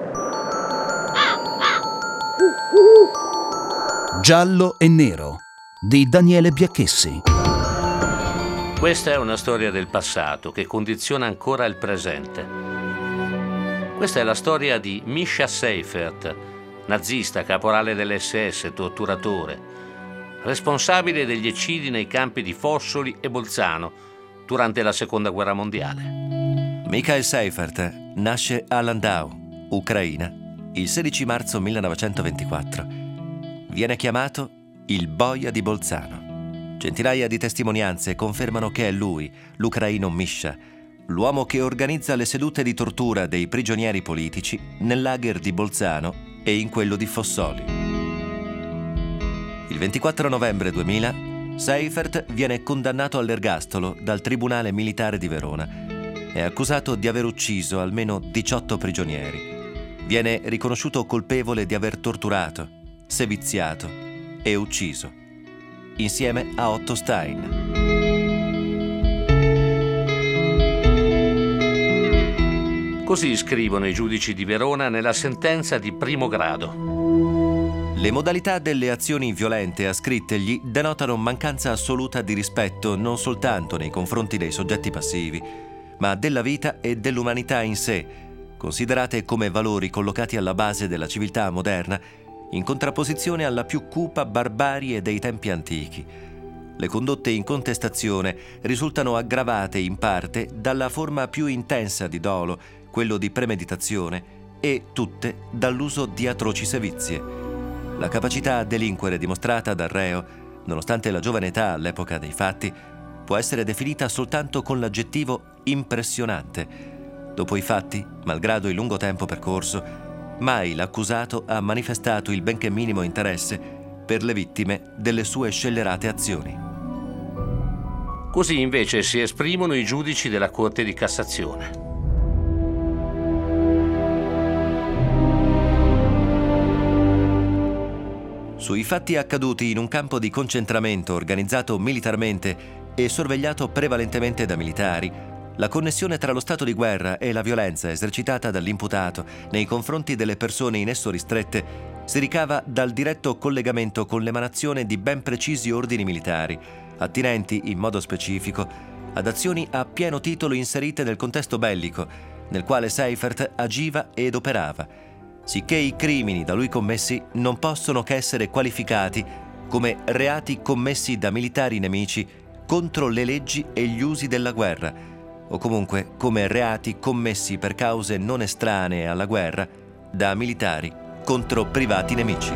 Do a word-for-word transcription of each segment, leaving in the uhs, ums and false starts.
Giallo e nero di Daniele Biacchessi. Questa è una storia del passato che condiziona ancora il presente. Questa è la storia di Mischa Seyfert, nazista, caporale dell'esse esse, torturatore, responsabile degli eccidi nei campi di Fossoli e Bolzano durante la Seconda Guerra Mondiale. Michael Seyfert nasce a Landau, Ucraina, il sedici marzo millenovecentoventiquattro. Viene chiamato il boia di Bolzano. Centinaia di testimonianze confermano che è lui, l'ucraino Mischa, l'uomo che organizza le sedute di tortura dei prigionieri politici nel lager di Bolzano e in quello di Fossoli. Il ventiquattro novembre duemila, Seyfert viene condannato all'ergastolo dal Tribunale Militare di Verona. È accusato di aver ucciso almeno diciotto prigionieri. Viene riconosciuto colpevole di aver torturato, seviziato e ucciso, insieme a Otto Stein. Così scrivono i giudici di Verona nella sentenza di primo grado. Le modalità delle azioni violente ascrittegli denotano mancanza assoluta di rispetto non soltanto nei confronti dei soggetti passivi, ma della vita e dell'umanità in sé, considerate come valori collocati alla base della civiltà moderna, in contrapposizione alla più cupa barbarie dei tempi antichi. Le condotte in contestazione risultano aggravate in parte dalla forma più intensa di dolo, quello di premeditazione, e tutte dall'uso di atroci sevizie. La capacità a delinquere dimostrata dal reo, nonostante la giovane età all'epoca dei fatti, può essere definita soltanto con l'aggettivo impressionante. Dopo i fatti, malgrado il lungo tempo percorso, mai l'accusato ha manifestato il benché minimo interesse per le vittime delle sue scellerate azioni. Così invece si esprimono i giudici della Corte di Cassazione. Sui fatti accaduti in un campo di concentramento organizzato militarmente e sorvegliato prevalentemente da militari, la connessione tra lo stato di guerra e la violenza esercitata dall'imputato nei confronti delle persone in esso ristrette si ricava dal diretto collegamento con l'emanazione di ben precisi ordini militari, attinenti in modo specifico ad azioni a pieno titolo inserite nel contesto bellico, nel quale Seyfert agiva ed operava, sicché i crimini da lui commessi non possono che essere qualificati come reati commessi da militari nemici contro le leggi e gli usi della guerra, o comunque come reati commessi per cause non estranee alla guerra da militari contro privati nemici.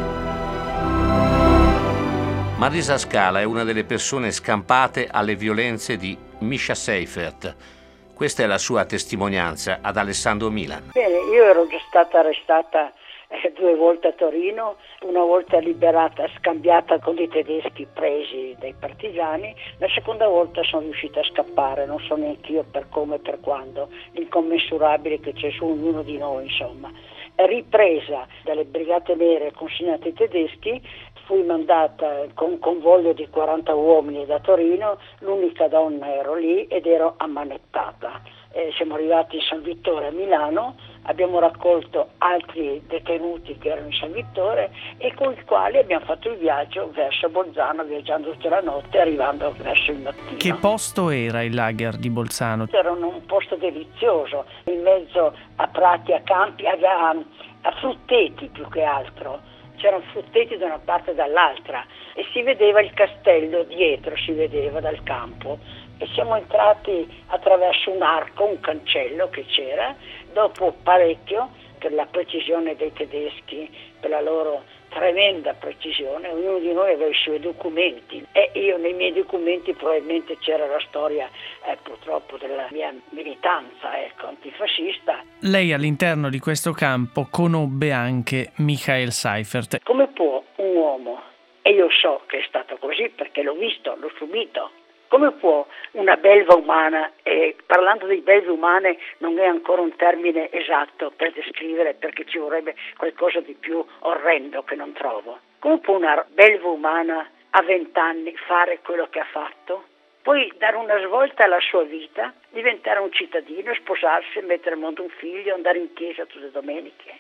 Marisa Scala è una delle persone scampate alle violenze di Mischa Seyfert. Questa è la sua testimonianza ad Alessandro Milan. Bene, io ero già stata arrestata eh, due volte a Torino, una volta liberata, scambiata con i tedeschi presi dai partigiani, la seconda volta sono riuscita a scappare, non so neanche io per come e per quando, l'incommensurabile che c'è su ognuno di noi, insomma. Ripresa dalle Brigate Nere consegnate ai tedeschi, fui mandata con un convoglio di quaranta uomini da Torino, l'unica donna ero lì ed ero ammanettata. Eh, siamo arrivati in San Vittore a Milano, abbiamo raccolto altri detenuti che erano in San Vittore e con i quali abbiamo fatto il viaggio verso Bolzano, viaggiando tutta la notte, arrivando verso il mattino. Che posto era il lager di Bolzano? Era un posto delizioso, in mezzo a prati, a campi, a, a frutteti più che altro. C'erano frutteti da una parte e dall'altra e si vedeva il castello dietro, si vedeva dal campo. E siamo entrati attraverso un arco, un cancello che c'era, dopo parecchio, per la precisione dei tedeschi, per la loro tremenda precisione, ognuno di noi aveva i suoi documenti e io nei miei documenti probabilmente c'era la storia eh, purtroppo della mia militanza ecco, antifascista. Lei all'interno di questo campo conobbe anche Michael Seyfert. Come può un uomo, e io so che è stato così perché l'ho visto, l'ho subito, come può una belva umana, e parlando di belve umane non è ancora un termine esatto per descrivere perché ci vorrebbe qualcosa di più orrendo che non trovo, come può una belva umana a vent'anni fare quello che ha fatto? Poi dare una svolta alla sua vita, diventare un cittadino, sposarsi, mettere al mondo un figlio, andare in chiesa tutte le domeniche.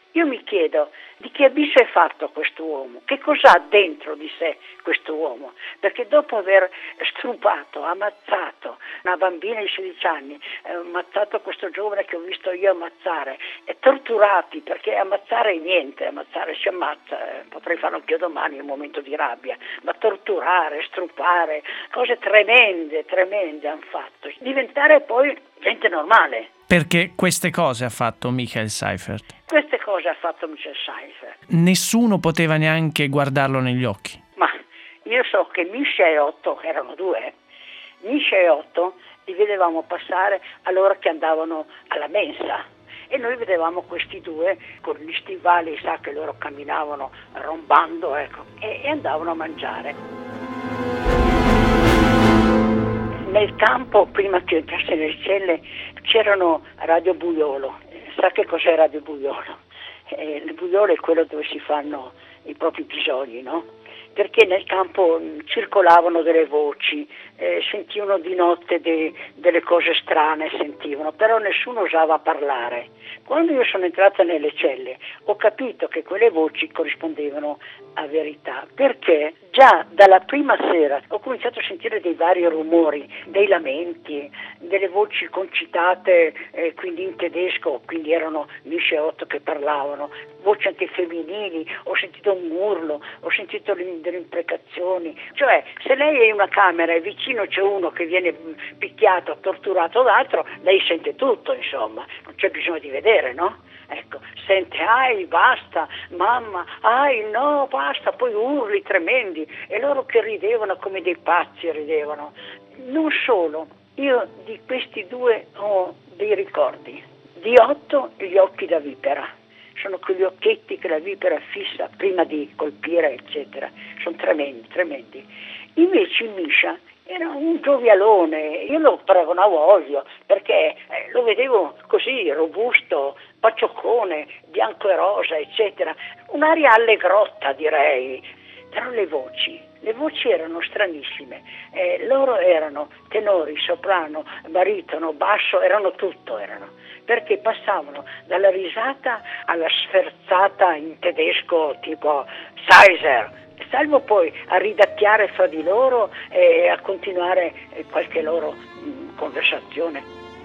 Io mi chiedo di che abisso è fatto quest'uomo, che cosa ha dentro di sé quest'uomo, perché dopo aver strupato, ammazzato una bambina di sedici anni, eh, ammazzato questo giovane che ho visto io ammazzare, e torturati, perché ammazzare è niente, ammazzare si ammazza, eh, potrei farlo anch'io domani in un momento di rabbia, ma torturare, strupare, cose tremende, tremende hanno fatto, diventare poi gente normale. Perché queste cose ha fatto Michael Seifert? Queste cose ha fatto Michael Seifert. Nessuno poteva neanche guardarlo negli occhi. Ma io so che Misha e Otto erano due. Misha e Otto li vedevamo passare all'ora che andavano alla mensa. E noi vedevamo questi due con gli stivali, sa che loro camminavano rombando, ecco, e, e andavano a mangiare. Nel campo, prima che io entrassi nelle celle, c'erano Radio Buiolo. Sa che cos'è Radio Buiolo? Eh, il Buiolo è quello dove si fanno i propri bisogni, no? Perché nel campo circolavano delle voci, eh, sentivano di notte de, delle cose strane, sentivano, però nessuno osava parlare. Quando io sono entrata nelle celle ho capito che quelle voci corrispondevano a verità, perché già dalla prima sera ho cominciato a sentire dei vari rumori, dei lamenti, delle voci concitate, eh, quindi in tedesco, quindi erano Misha e Otto che parlavano, voci anche femminili, ho sentito un urlo, ho sentito delle imprecazioni, cioè se lei è in una camera e vicino c'è uno che viene picchiato, torturato d'altro, lei sente tutto, insomma, non c'è bisogno di vedere, no? Ecco, sente, ai, basta, mamma, ai, no, basta, poi urli tremendi, e loro che ridevano come dei pazzi, ridevano. Non solo, io di questi due ho dei ricordi. Di Otto gli occhi da vipera, sono quegli occhietti che la vipera fissa prima di colpire, eccetera, sono tremendi, tremendi. Invece il Misha era un giovialone, io lo paragonavo a Ollio, perché eh, lo vedevo così, robusto, paccioccone, bianco e rosa, eccetera, un'aria allegrotta, direi. Però le voci, le voci erano stranissime, eh, loro erano tenori, soprano, baritono, basso, erano tutto, erano, perché passavano dalla risata alla sferzata in tedesco tipo Seiser, salvo poi a ridacchiare fra di loro e a continuare qualche loro mh, conversazione.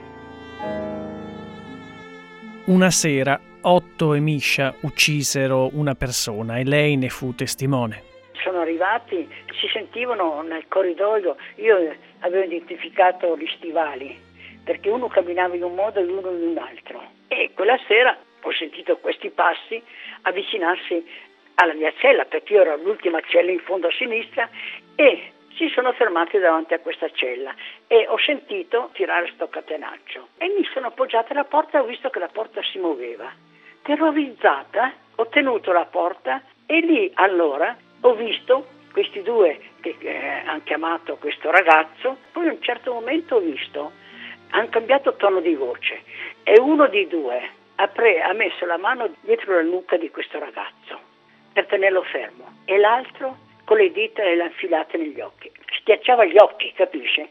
Una sera Otto e Misha uccisero una persona e lei ne fu testimone. Sono arrivati, si sentivano nel corridoio, io avevo identificato gli stivali, perché uno camminava in un modo e uno in un altro. E quella sera ho sentito questi passi avvicinarsi alla mia cella, perché io ero l'ultima cella in fondo a sinistra, e si sono fermati davanti a questa cella e ho sentito tirare sto catenaccio e mi sono appoggiata alla porta e ho visto che la porta si muoveva. Terrorizzata ho tenuto la porta e lì allora ho visto questi due che eh, hanno chiamato questo ragazzo, poi a un certo momento ho visto, hanno cambiato tono di voce e uno di due ha, pre- ha messo la mano dietro la nuca di questo ragazzo per tenerlo fermo e l'altro con le dita le ha infilate negli occhi, schiacciava gli occhi, capisce?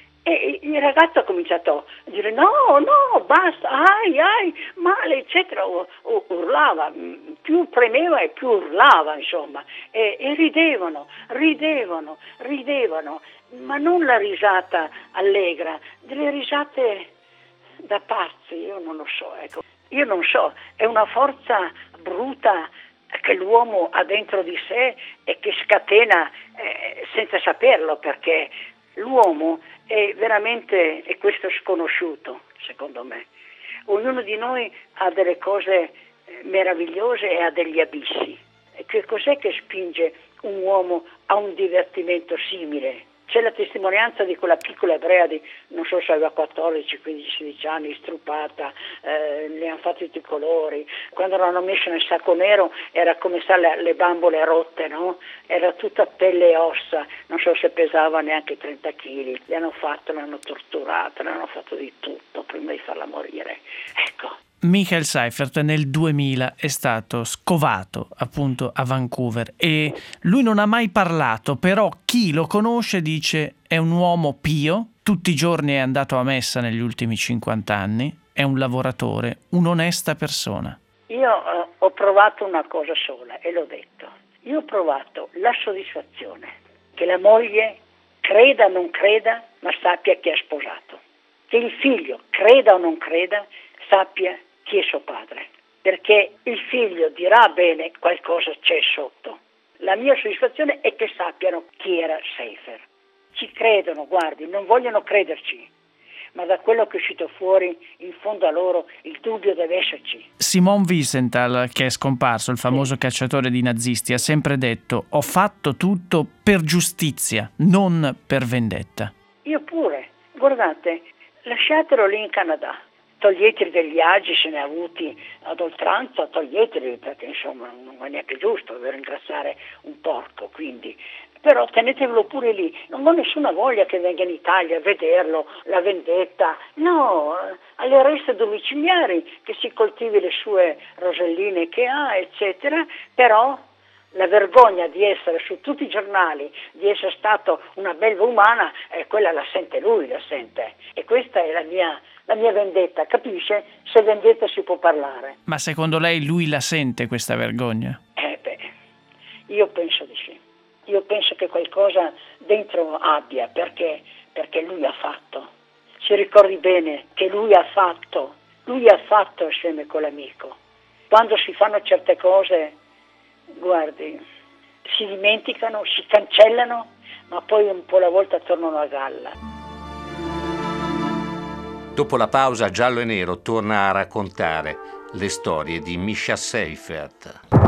E il ragazzo ha cominciato a dire no, no, basta, ai, ai, male, eccetera, o, o, urlava, più premeva e più urlava, insomma, e, e ridevano, ridevano, ridevano, ma non la risata allegra, delle risate da pazzi, io non lo so, ecco, io non so, è una forza bruta che l'uomo ha dentro di sé e che scatena eh, senza saperlo, perché l'uomo è veramente, è questo sconosciuto, secondo me. Ognuno di noi ha delle cose meravigliose e ha degli abissi. E che cos'è che spinge un uomo a un divertimento simile? C'è la testimonianza di quella piccola ebrea di, non so se aveva quattordici, quindici, sedici anni, strupata, eh, le hanno fatto tutti i colori. Quando l'hanno messa nel sacco nero era come sa le, le bambole rotte, no? Era tutta pelle e ossa, non so se pesava neanche trenta chili. Le hanno fatto, l'hanno torturata, le hanno fatto di tutto prima di farla morire. Ecco. Michael Seifert nel duemila è stato scovato appunto a Vancouver e lui non ha mai parlato, però chi lo conosce dice è un uomo pio, tutti i giorni è andato a messa negli ultimi cinquanta anni, è un lavoratore, un'onesta persona. Io eh, ho provato una cosa sola e l'ho detto. Io ho provato la soddisfazione che la moglie creda o non creda, ma sappia chi ha sposato. Che il figlio creda o non creda, sappia chi è suo padre. Perché il figlio dirà bene qualcosa c'è sotto. La mia soddisfazione è che sappiano chi era Seifer. Ci credono, guardi, non vogliono crederci, ma da quello che è uscito fuori, in fondo a loro, il dubbio deve esserci. Simon Wiesenthal, che è scomparso, il famoso sì. cacciatore di nazisti, ha sempre detto: ho fatto tutto per giustizia, non per vendetta. Io pure. Guardate, lasciatelo lì in Canada. Toglieteli degli viaggi, se ne ha avuti ad oltranza, toglieteli, perché insomma non è neanche giusto dover ringraziare un porco, quindi. Però tenetevelo pure lì, non ho nessuna voglia che venga in Italia a vederlo, la vendetta, no, alle reste domiciliari, che si coltivi le sue roselline che ha, eccetera, però la vergogna di essere su tutti i giornali, di essere stato una belva umana, eh, quella la sente lui, la sente, e questa è la mia, la mia vendetta, capisce? Se vendetta si può parlare. Ma secondo lei lui la sente questa vergogna? Eh beh, io penso di sì. Io penso che qualcosa dentro abbia, perché, perché lui ha fatto. Si ricordi bene che lui ha fatto, lui ha fatto assieme con l'amico. Quando si fanno certe cose, guardi, si dimenticano, si cancellano, ma poi un po' alla volta tornano a galla. Dopo la pausa, Giallo e Nero torna a raccontare le storie di Mischa Seifert.